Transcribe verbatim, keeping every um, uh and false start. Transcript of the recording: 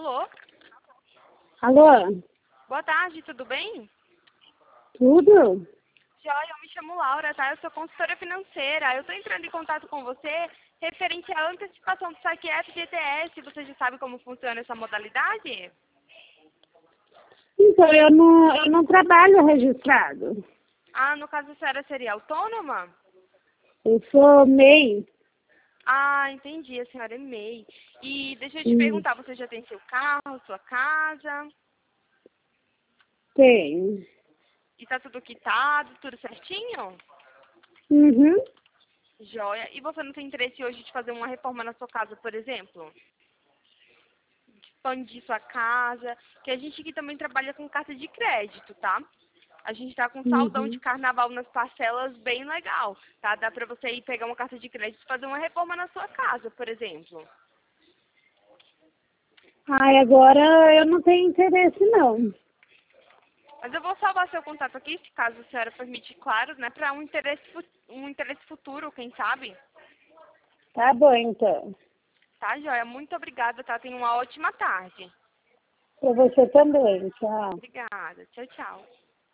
Alô? Alô? Boa tarde, tudo bem? Tudo? Joia, eu me chamo Laura, tá? Eu sou consultora financeira. Eu tô entrando em contato com você referente à antecipação do saque F G T S. Você já sabe como funciona essa modalidade? Então, eu não, eu não trabalho registrado. Ah, no caso a senhora seria autônoma? Eu sou M E I. Ah, entendi, a senhora é M E I. E deixa eu te Hum, perguntar, você já tem seu carro, sua casa? tenho. E tá tudo quitado, tudo certinho? Uhum. Joia. E você não tem interesse hoje de fazer uma reforma na sua casa, por exemplo? Expandir sua casa, que a gente aqui também trabalha com carta de crédito, tá? A gente tá com saldão de Uhum. carnaval nas parcelas bem legal, tá? Dá pra você ir pegar uma carta de crédito e fazer uma reforma na sua casa, por exemplo. Ai, agora eu não tenho interesse, não. Mas eu vou salvar seu contato aqui, se caso a senhora permite, claro, né? Pra um interesse, fu- um interesse futuro, quem sabe? Tá bom, então. Tá, joia? Muito obrigada, tá? Tenha uma ótima tarde. Pra você também, tchau. Obrigada. Tchau, tchau.